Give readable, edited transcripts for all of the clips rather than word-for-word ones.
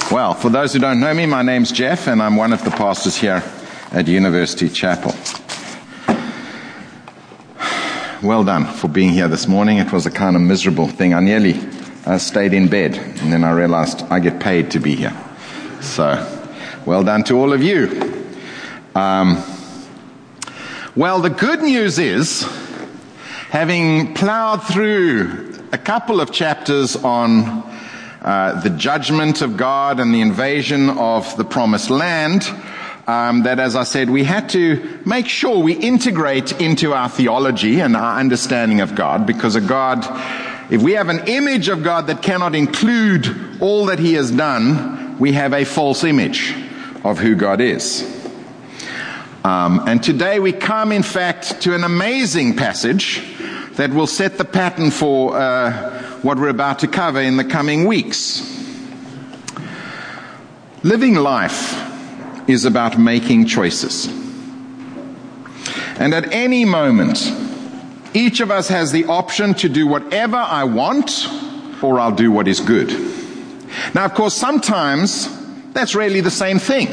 Well, for those who don't know me, my name's Jeff, and I'm one of the pastors here at University Chapel. Well done for being here this morning. It was a kind of miserable thing. I nearly stayed in bed, and then I realized I get paid to be here. So, well done to all of you. Well, the good news is, having plowed through a couple of chapters on the judgment of God and the invasion of the promised land, that, as I said, we had to make sure we integrate into our theology and our understanding of God, because if we have an image of God that cannot include all that He has done, we have a false image of who God is. And today we come, in fact, to an amazing passage that will set the pattern for what we're about to cover in the coming weeks. Living life is about making choices. And at any moment, each of us has the option to do whatever I want, or I'll do what is good. Now, of course, sometimes that's really the same thing.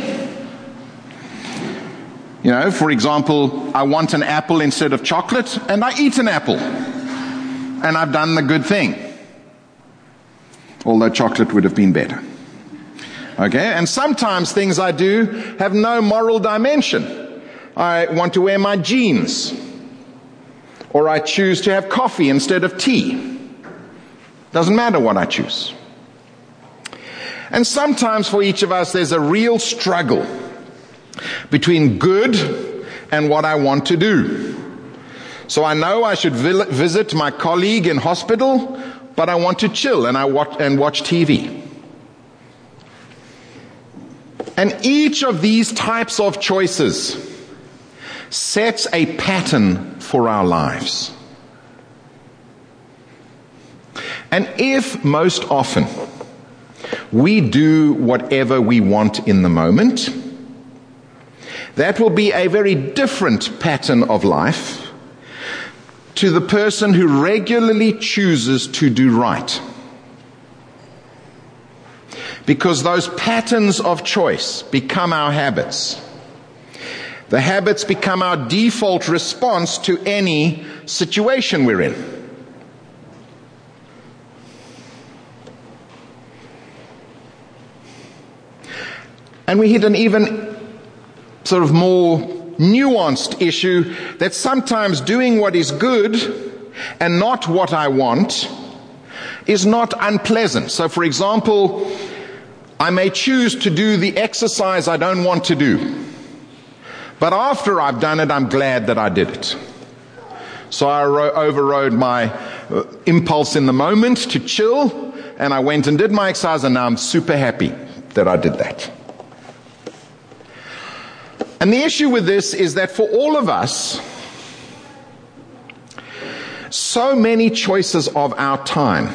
You know, for example, I want an apple instead of chocolate, and I eat an apple. And I've done the good thing. Although chocolate would have been better. Okay, and sometimes things I do have no moral dimension. I want to wear my jeans. Or I choose to have coffee instead of tea. Doesn't matter what I choose. And sometimes for each of us there's a real struggle between good and what I want to do. So I know I should visit my colleague in hospital, but I want to chill and watch TV. And each of these types of choices sets a pattern for our lives. And if most often we do whatever we want in the moment, that will be a very different pattern of life to the person who regularly chooses to do right. Because those patterns of choice become our habits. The habits become our default response to any situation we're in. And we hit an even sort of more nuanced issue that sometimes doing what is good and not what I want is not unpleasant. So, for example, I may choose to do the exercise I don't want to do. But after I've done it, I'm glad that I did it. So I overrode my impulse in the moment to chill, and I went and did my exercise, and now I'm super happy that I did that. And the issue with this is that for all of us, so many choices of our time,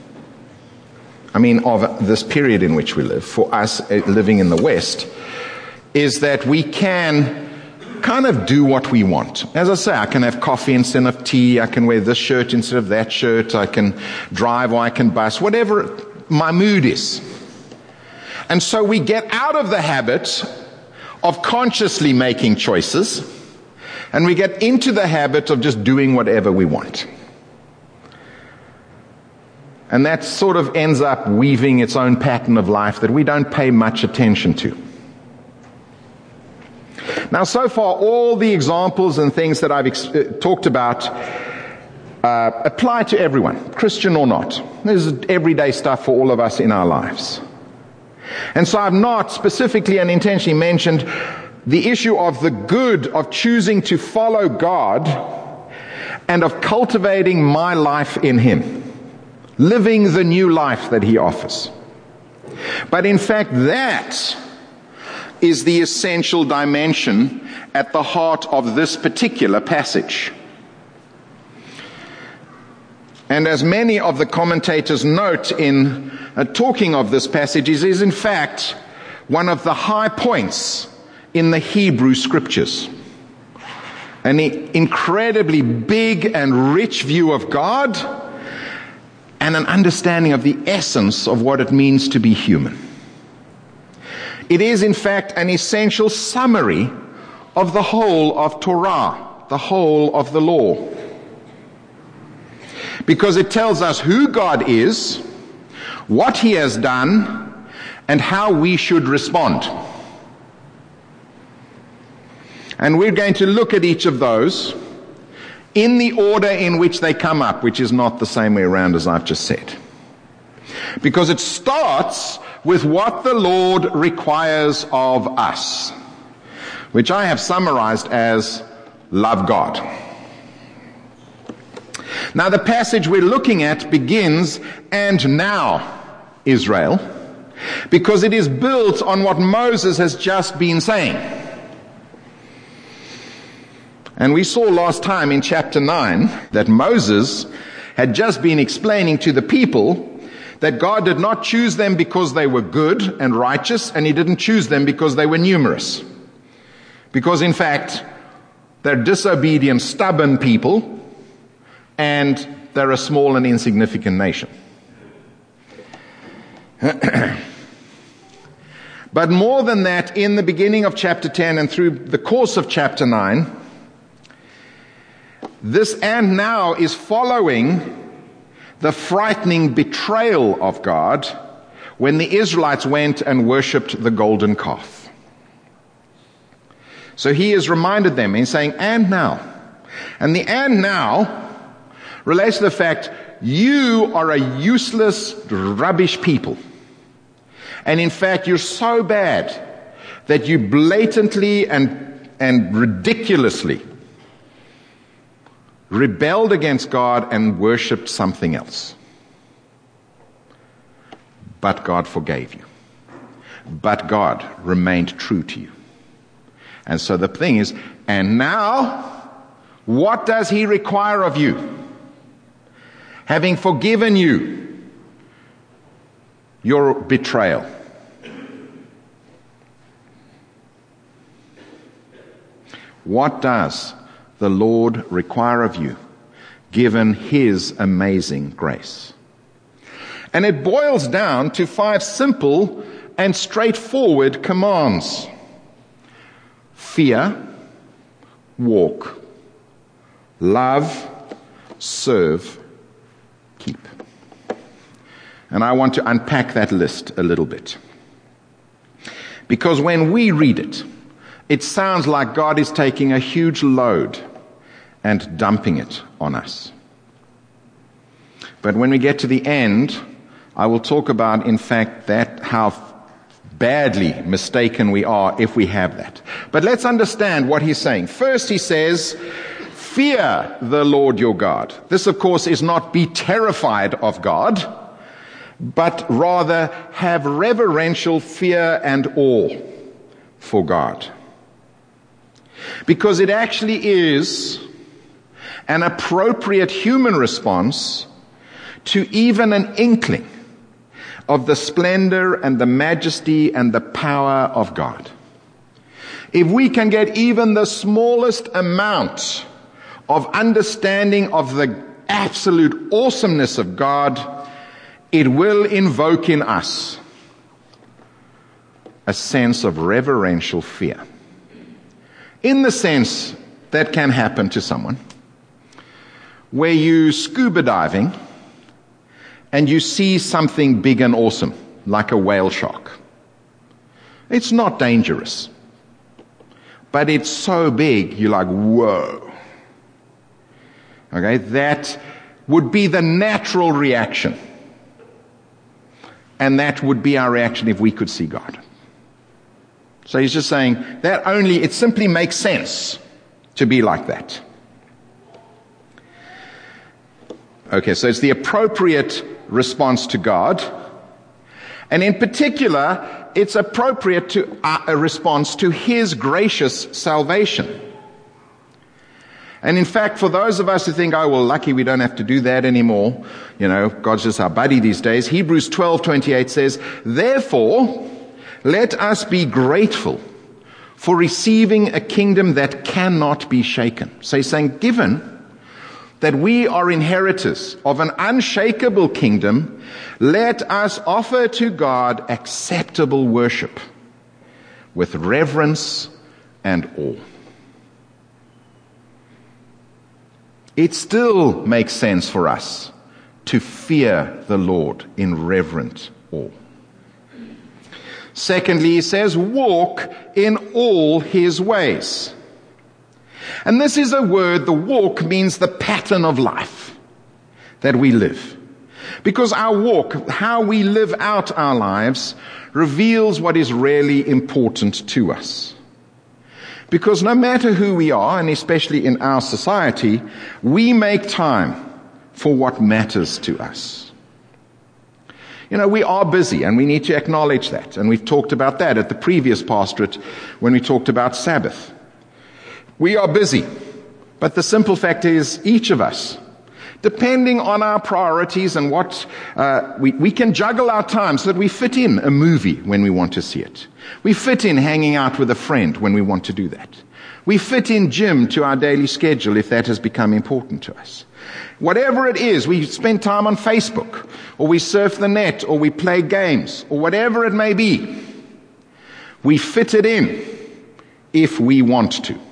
of this period in which we live, for us living in the West, is that we can kind of do what we want. As I say, I can have coffee instead of tea, I can wear this shirt instead of that shirt, I can drive or I can bus, whatever my mood is. And so we get out of the habit of consciously making choices, and we get into the habit of just doing whatever we want. And that sort of ends up weaving its own pattern of life that we don't pay much attention to. Now, so far, all the examples and things that I've talked about apply to everyone, Christian or not. This is everyday stuff for all of us in our lives. And so I've not specifically and intentionally mentioned the issue of the good of choosing to follow God and of cultivating my life in Him, living the new life that He offers. But in fact, that is the essential dimension at the heart of this particular passage. And as many of the commentators note in talking of this passage, is in fact one of the high points in the Hebrew Scriptures. An incredibly big and rich view of God and an understanding of the essence of what it means to be human. It is, in fact, an essential summary of the whole of Torah, the whole of the law. Because it tells us who God is, what He has done, and how we should respond. And we're going to look at each of those in the order in which they come up, which is not the same way around as I've just said. Because it starts with what the Lord requires of us, which I have summarized as love God. Now the passage we're looking at begins, "And now, Israel," because it is built on what Moses has just been saying. And we saw last time in chapter 9 that Moses had just been explaining to the people that God did not choose them because they were good and righteous, and He didn't choose them because they were numerous. Because in fact, they're disobedient, stubborn people, and they're a small and insignificant nation. But more than that, in the beginning of chapter 10 and through the course of chapter 9, this "and now" is following the frightening betrayal of God when the Israelites went and worshipped the golden calf. So He has reminded them in saying, "And now." And the "and now" relates to the fact you are a useless, rubbish people. And in fact, you're so bad that you blatantly and ridiculously rebelled against God and worshipped something else. But God forgave you. But God remained true to you. And so the thing is, and now, what does He require of you? Having forgiven you your betrayal. What does the Lord require of you, given His amazing grace? And it boils down to 5 simple and straightforward commands. Fear, walk, love, serve, keep. And I want to unpack that list a little bit. Because when we read it, it sounds like God is taking a huge load and dumping it on us. But when we get to the end, I will talk about, in fact, that how badly mistaken we are if we have that. But let's understand what He's saying. First, He says, fear the Lord your God. This, of course, is not be terrified of God, but rather have reverential fear and awe for God. Because it actually is an appropriate human response to even an inkling of the splendor and the majesty and the power of God. If we can get even the smallest amount of understanding of the absolute awesomeness of God, it will invoke in us a sense of reverential fear. In the sense that can happen to someone where you scuba diving and you see something big and awesome, like a whale shark. It's not dangerous, but it's so big, you're like, whoa. Okay, that would be the natural reaction. And that would be our reaction if we could see God. So He's just saying that it simply makes sense to be like that. Okay, so it's the appropriate response to God. And in particular, it's appropriate to a response to His gracious salvation. And in fact, for those of us who think, oh, well, lucky we don't have to do that anymore. You know, God's just our buddy these days. Hebrews 12:28 says, therefore, let us be grateful for receiving a kingdom that cannot be shaken. So He's saying, given that we are inheritors of an unshakable kingdom, let us offer to God acceptable worship with reverence and awe. It still makes sense for us to fear the Lord in reverent awe. Secondly, he says, walk in all his ways. And this is a word, the walk means the pattern of life that we live. Because our walk, how we live out our lives, reveals what is really important to us. Because no matter who we are, and especially in our society, we make time for what matters to us. You know, we are busy, and we need to acknowledge that. And we've talked about that at the previous pastorate when we talked about Sabbath. We are busy, but the simple fact is, each of us, depending on our priorities and what we can juggle our time so that we fit in a movie when we want to see it. We fit in hanging out with a friend when we want to do that. We fit in gym to our daily schedule if that has become important to us. Whatever it is, we spend time on Facebook, or we surf the net, or we play games, or whatever it may be. We fit it in if we want to.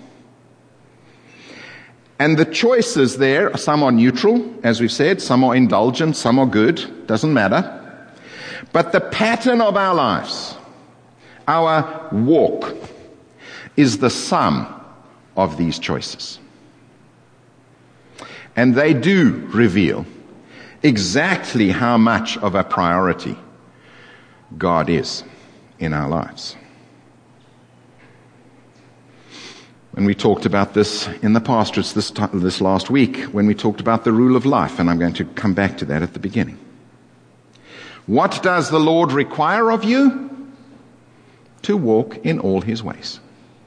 And the choices there, some are neutral, as we've said, some are indulgent, some are good, doesn't matter. But the pattern of our lives, our walk, is the sum of these choices. And they do reveal exactly how much of a priority God is in our lives. And we talked about this in the pastorates this last week when we talked about the rule of life, and I'm going to come back to that at the beginning. What does the Lord require of you? To walk in all his ways.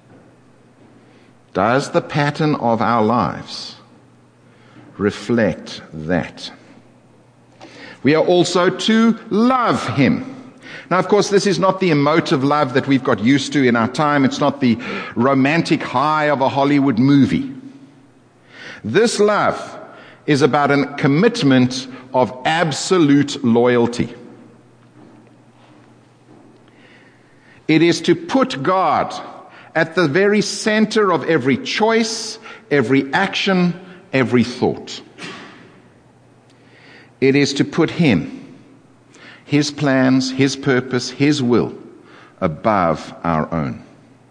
Does the pattern of our lives reflect that? We are also to love him. Now, of course, this is not the emotive love that we've got used to in our time. It's not the romantic high of a Hollywood movie. This love is about a commitment of absolute loyalty. It is to put God at the very center of every choice, every action, every thought. It is to put him, his plans, his purpose, his will, above our own.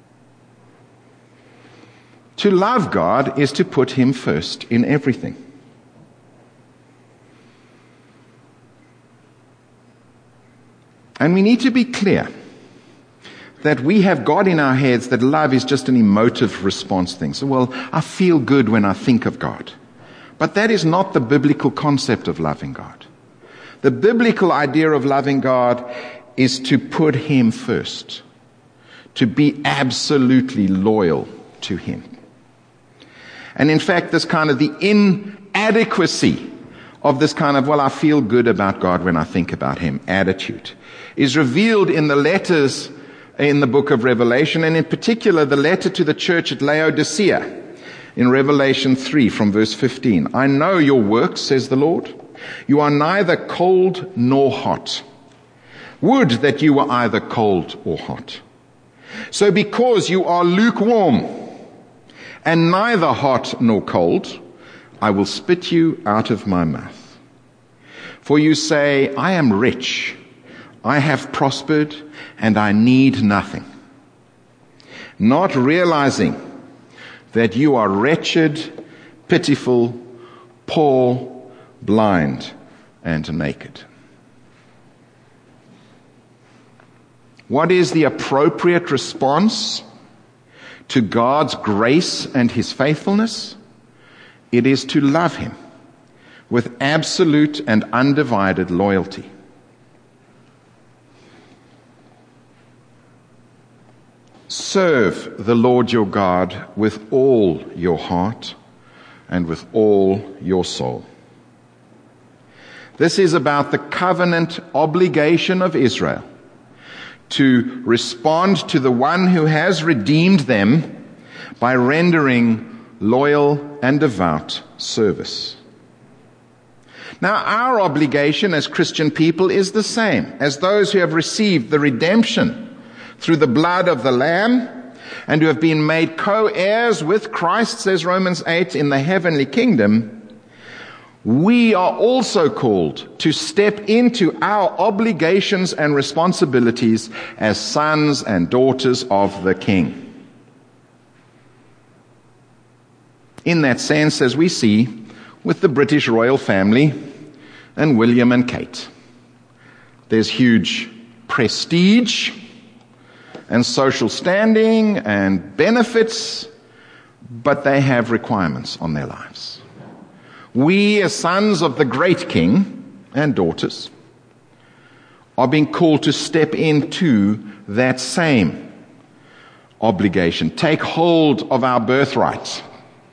To love God is to put him first in everything. And we need to be clear that we have got in our heads that love is just an emotive response thing. So, well, I feel good when I think of God. But that is not the biblical concept of loving God. The biblical idea of loving God is to put him first, to be absolutely loyal to him. And in fact, this kind of the inadequacy of this kind of, well, I feel good about God when I think about him attitude is revealed in the letters in the book of Revelation, and in particular the letter to the church at Laodicea in Revelation 3 from verse 15. I know your works, says the Lord. You are neither cold nor hot. Would that you were either cold or hot. So because you are lukewarm and neither hot nor cold, I will spit you out of my mouth. For you say, I am rich, I have prospered, and I need nothing. Not realizing that you are wretched, pitiful, poor, blind, and naked. What is the appropriate response to God's grace and his faithfulness? It is to love him with absolute and undivided loyalty. Serve the Lord your God with all your heart and with all your soul. This is about the covenant obligation of Israel to respond to the one who has redeemed them by rendering loyal and devout service. Now, our obligation as Christian people is the same as those who have received the redemption through the blood of the Lamb, and who have been made co-heirs with Christ, says Romans 8, in the heavenly kingdom, we are also called to step into our obligations and responsibilities as sons and daughters of the King. In that sense, as we see with the British royal family and William and Kate, there's huge prestige and social standing and benefits, but they have requirements on their lives. We, as sons of the great King and daughters, are being called to step into that same obligation. Take hold of our birthright,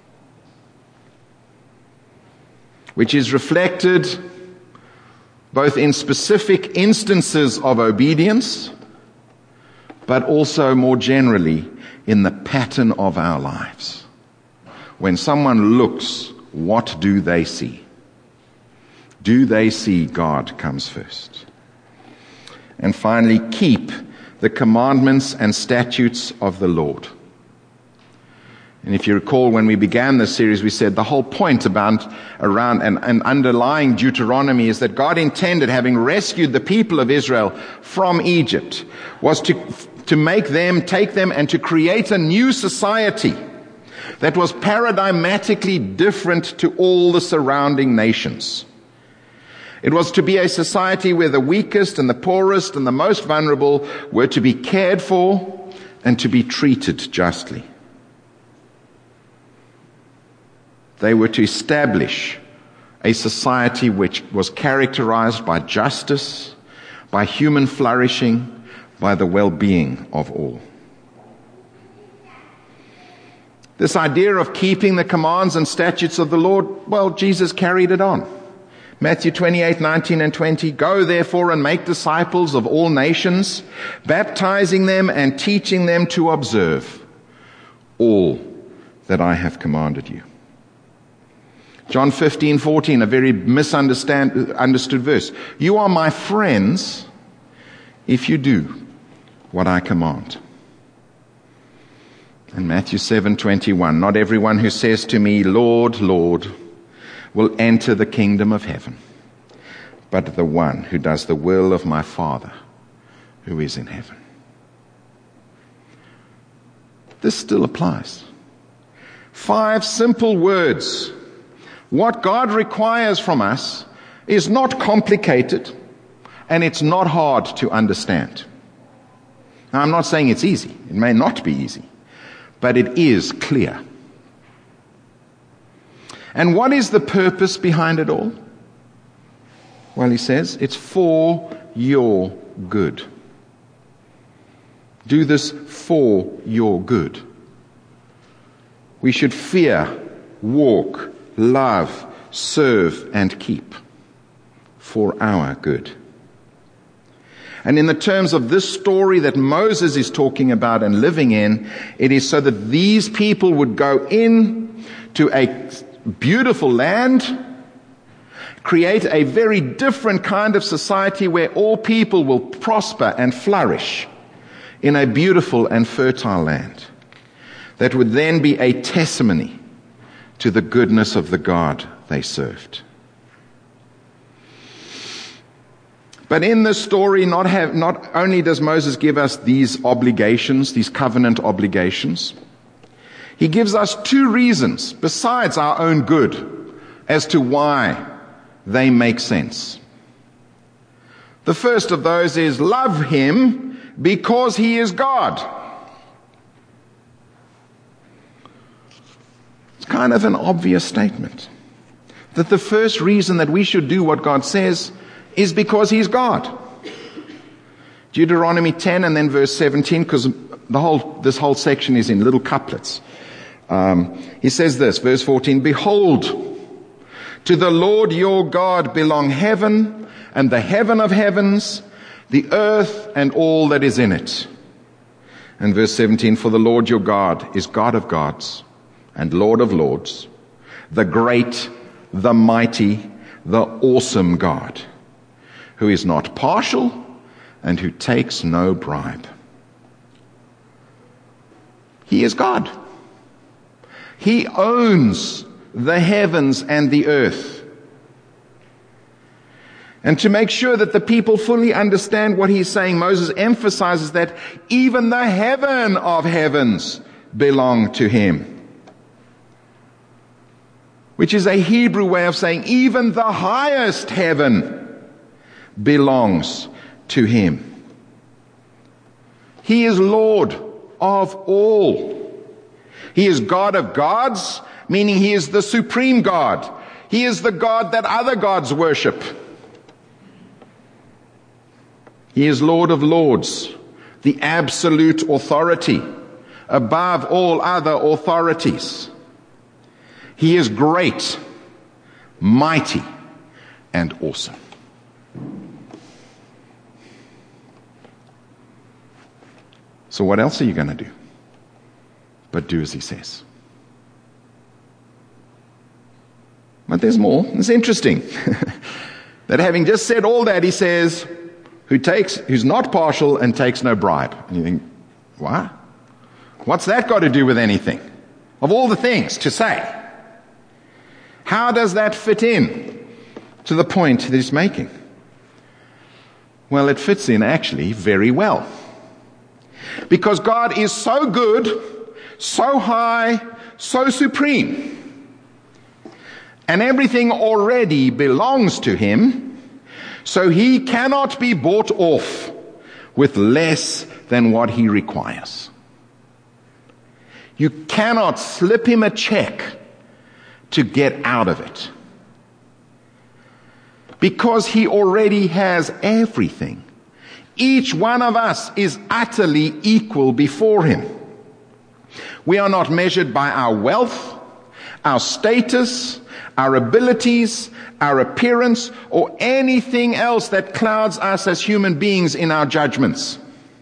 which is reflected both in specific instances of obedience, but also more generally in the pattern of our lives. When someone looks, what do they see? Do they see God comes first? And finally, keep the commandments and statutes of the Lord. And if you recall, when we began this series, we said the whole point around and underlying Deuteronomy is that God intended, having rescued the people of Israel from Egypt, was to make them, take them, and to create a new society that was paradigmatically different to all the surrounding nations. It was to be a society where the weakest and the poorest and the most vulnerable were to be cared for and to be treated justly. They were to establish a society which was characterized by justice, by human flourishing, by the well-being of all. This idea of keeping the commands and statutes of the Lord, well, Jesus carried it on. Matthew 28:19 and 20, "Go therefore and make disciples of all nations, baptizing them and teaching them to observe all that I have commanded you." John 15:14, a very misunderstood verse. "You are my friends if you do what I command." And Matthew 7:21, "Not everyone who says to me, 'Lord, Lord,' will enter the kingdom of heaven, but the one who does the will of my Father who is in heaven." This still applies. 5 simple words. What God requires from us is not complicated, and it's not hard to understand. Now, I'm not saying it's easy. It may not be easy, but it is clear. And what is the purpose behind it all? Well, he says, it's for your good. Do this for your good. We should fear, walk, love, serve, and keep for our good. And in the terms of this story that Moses is talking about and living in, it is so that these people would go in to a beautiful land, create a very different kind of society where all people will prosper and flourish in a beautiful and fertile land that would then be a testimony to the goodness of the God they served. But in this story, not only does Moses give us these obligations, these covenant obligations, he gives us 2 reasons, besides our own good, as to why they make sense. The first of those is love him because he is God. It's kind of an obvious statement. That the first reason that we should do what God says is because he's God. Deuteronomy 10 and then verse 17, because this whole section is in little couplets. He says this, verse 14, "Behold, to the Lord your God belong heaven and the heaven of heavens, the earth and all that is in it." And verse 17, "For the Lord your God is God of gods and Lord of lords, the great, the mighty, the awesome God, who is not partial and who takes no bribe." He is God. He owns the heavens and the earth. And to make sure that the people fully understand what he's saying, Moses emphasizes that even the heaven of heavens belong to him. Which is a Hebrew way of saying even the highest heaven belongs to him. He is Lord of all. He is God of gods, meaning he is the supreme God. He is the God that other gods worship. He is Lord of lords, the absolute authority above all other authorities. He is great, mighty, and awesome. So what else are you going to do? But do as he says. But there's more. It's interesting that having just said all that, he says, who's not partial and takes no bribe. And you think, what? What's that got to do with anything? Of all the things to say. How does that fit in to the point that he's making? Well, it fits in actually very well. Because God is so good, so high, so supreme. And everything already belongs to him, so he cannot be bought off with less than what he requires. You cannot slip him a check to get out of it. Because he already has everything. Each one of us is utterly equal before him. We are not measured by our wealth, our status, our abilities, our appearance, or anything else that clouds us as human beings in our judgments.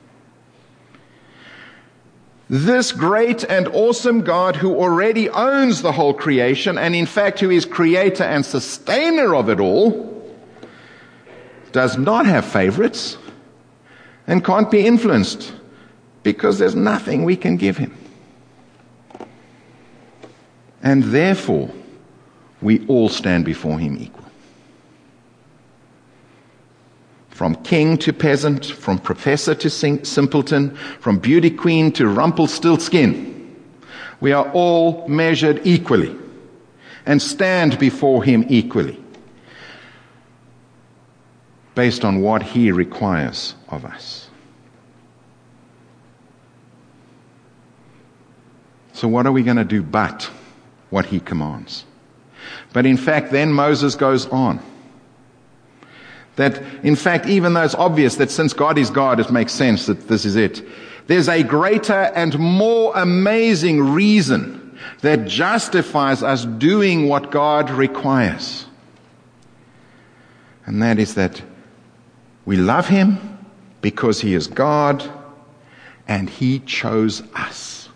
This great and awesome God who already owns the whole creation, and in fact who is creator and sustainer of it all, does not have favorites and can't be influenced because there's nothing we can give him. And therefore, we all stand before him equal. From king to peasant, from professor to simpleton, from beauty queen to Rumpelstiltskin, we are all measured equally and stand before him equally based on what he requires of us. So what are we going to do but what he commands? But in fact, then Moses goes on. That, in fact, even though it's obvious that since God is God, it makes sense that this is it. There's a greater and more amazing reason that justifies us doing what God requires. And that is that we love him because he is God and he chose us.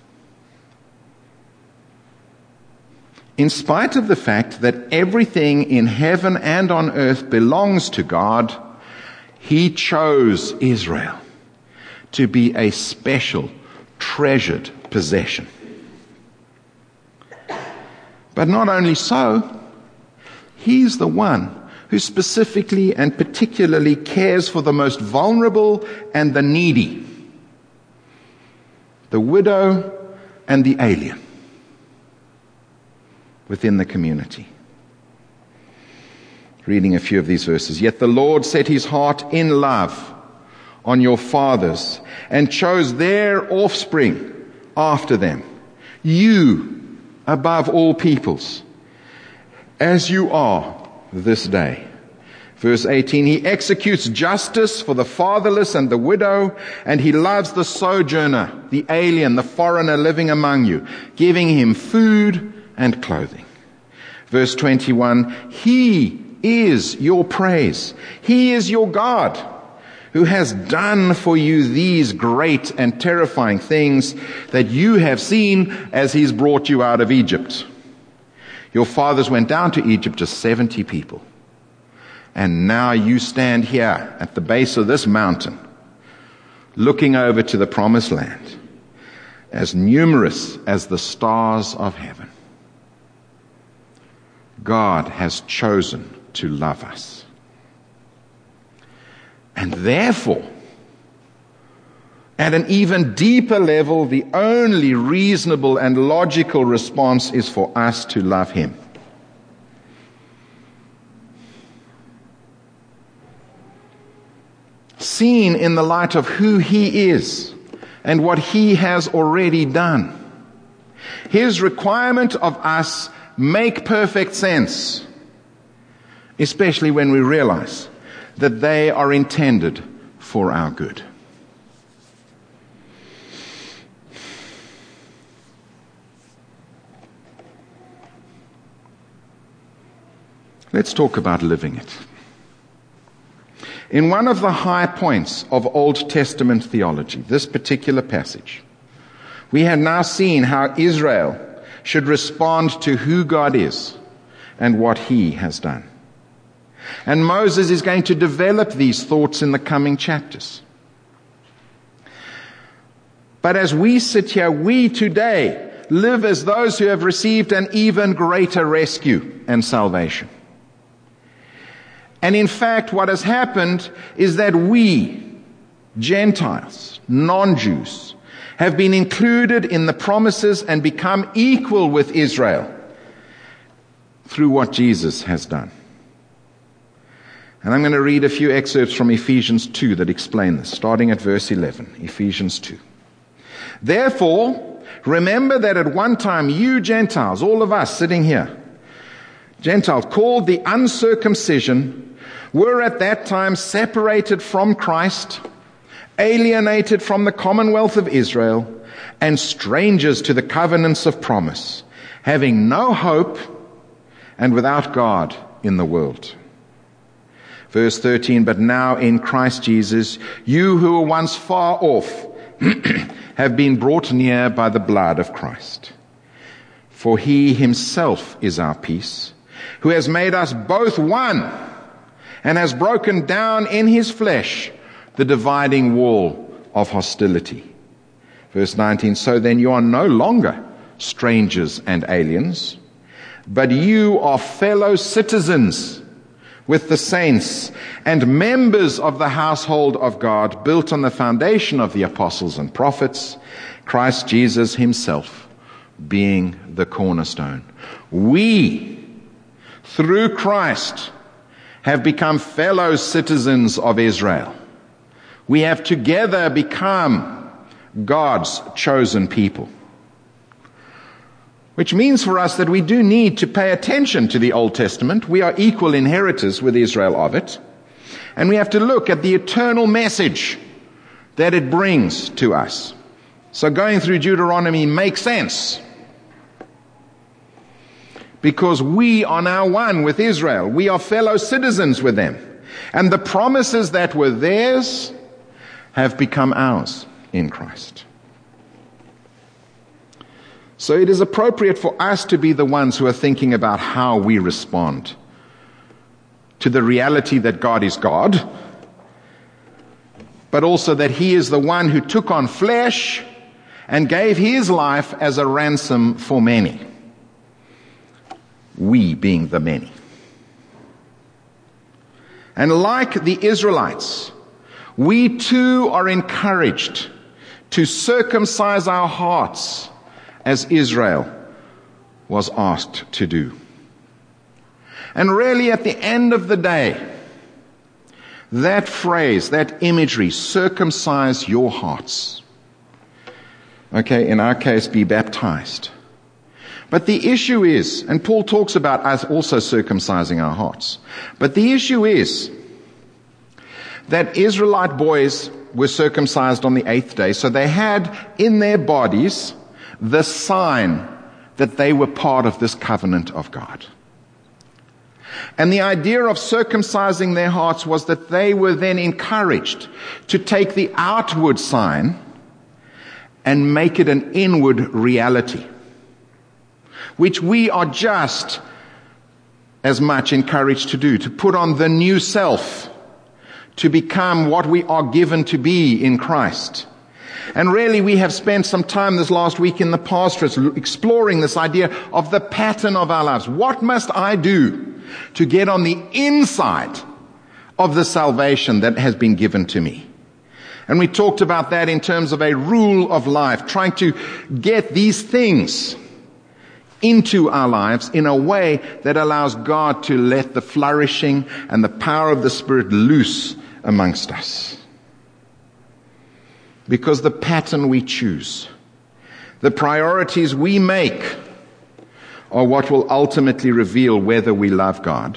In spite of the fact that everything in heaven and on earth belongs to God, he chose Israel to be a special, treasured possession. But not only so, he's the one who specifically and particularly cares for the most vulnerable and the needy, the widow and the alien within the community. Reading a few of these verses. Yet the Lord set his heart in love on your fathers and chose their offspring after them, you above all peoples, as you are this day. Verse 18, he executes justice for the fatherless and the widow, and he loves the sojourner, the alien, the foreigner living among you, giving him food and clothing. Verse 21, he is your praise. He is your God who has done for you these great and terrifying things that you have seen as he's brought you out of Egypt. Your fathers went down to Egypt as 70 people. And now you stand here at the base of this mountain, looking over to the promised land, as numerous as the stars of heaven. God has chosen to love us. And therefore, at an even deeper level, the only reasonable and logical response is for us to love Him. Seen in the light of who He is and what He has already done, His requirement of us make perfect sense, especially when we realize that they are intended for our good. Let's talk about living it. In one of the high points of Old Testament theology, this particular passage, we have now seen how Israel should respond to who God is and what He has done. And Moses is going to develop these thoughts in the coming chapters. But as we sit here, we today live as those who have received an even greater rescue and salvation. And in fact, what has happened is that we, Gentiles, non-Jews, have been included in the promises and become equal with Israel through what Jesus has done. And I'm going to read a few excerpts from Ephesians 2 that explain this, starting at verse 11, Ephesians 2. Therefore, remember that at one time you Gentiles, all of us sitting here, Gentiles called the uncircumcision, were at that time separated from Christ, alienated from the commonwealth of Israel, and strangers to the covenants of promise, having no hope and without God in the world. Verse 13, but now in Christ Jesus, you who were once far off have been brought near by the blood of Christ. For He Himself is our peace, who has made us both one and has broken down in His flesh the dividing wall of hostility. Verse 19, so then you are no longer strangers and aliens, but you are fellow citizens with the saints and members of the household of God, built on the foundation of the apostles and prophets, Christ Jesus Himself being the cornerstone. We, through Christ, have become fellow citizens of Israel. We have together become God's chosen people. Which means for us that we do need to pay attention to the Old Testament. We are equal inheritors with Israel of it. And we have to look at the eternal message that it brings to us. So going through Deuteronomy makes sense. Because we are now one with Israel. We are fellow citizens with them. And the promises that were theirs have become ours in Christ. So it is appropriate for us to be the ones who are thinking about how we respond to the reality that God is God, but also that He is the one who took on flesh and gave His life as a ransom for many. We being the many. And like the Israelites, we too are encouraged to circumcise our hearts as Israel was asked to do. And really at the end of the day, that phrase, that imagery, circumcise your hearts. Okay, in our case, be baptized. But the issue is, and Paul talks about us also circumcising our hearts, but the issue is that Israelite boys were circumcised on the 8th day, so they had in their bodies the sign that they were part of this covenant of God. And the idea of circumcising their hearts was that they were then encouraged to take the outward sign and make it an inward reality, which we are just as much encouraged to do, to put on the new self, to become what we are given to be in Christ. And really, we have spent some time this last week in the pastorate exploring this idea of the pattern of our lives. What must I do to get on the inside of the salvation that has been given to me? And we talked about that in terms of a rule of life, trying to get these things into our lives in a way that allows God to let the flourishing and the power of the Spirit loose amongst us. Because the pattern we choose, the priorities we make, are what will ultimately reveal whether we love God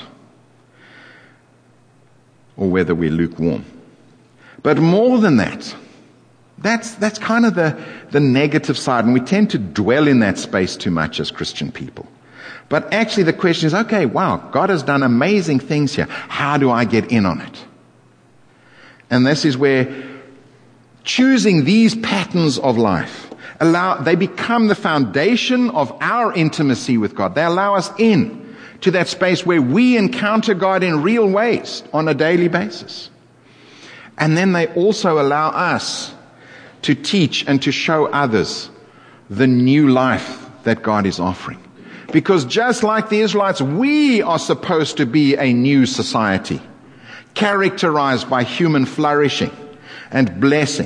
or whether we're lukewarm. But more than that, that's kind of the negative side, and we tend to dwell in that space too much as Christian people. But actually the question is, okay, wow, God has done amazing things here. How do I get in on it? And this is where choosing these patterns of life, they become the foundation of our intimacy with God. They allow us in to that space where we encounter God in real ways on a daily basis. And then they also allow us to teach and to show others the new life that God is offering. Because just like the Israelites, we are supposed to be a new society, characterized by human flourishing and blessing.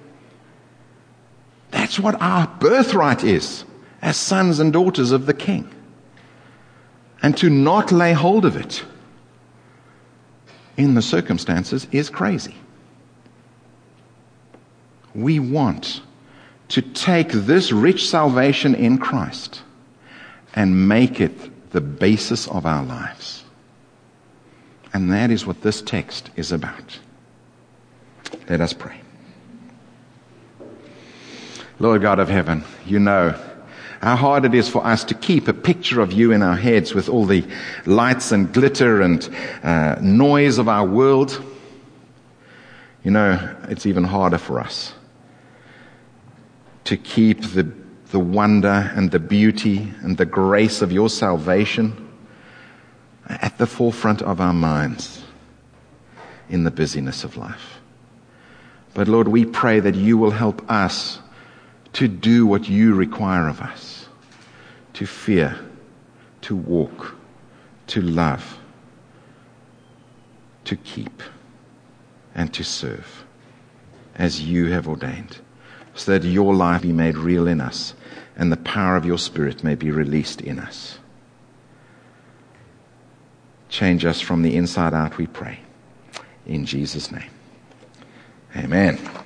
That's what our birthright is as sons and daughters of the King. And to not lay hold of it in the circumstances is crazy. We want to take this rich salvation in Christ and make it the basis of our lives. And that is what this text is about. Let us pray. Lord God of heaven, you know how hard it is for us to keep a picture of you in our heads with all the lights and glitter and noise of our world. You know, it's even harder for us to keep the wonder and the beauty and the grace of your salvation at the forefront of our minds in the busyness of life. But Lord, we pray that you will help us to do what you require of us, to fear, to walk, to love, to keep, and to serve as you have ordained, so that your life be made real in us and the power of your Spirit may be released in us. Change us from the inside out, we pray. In Jesus' name. Amen.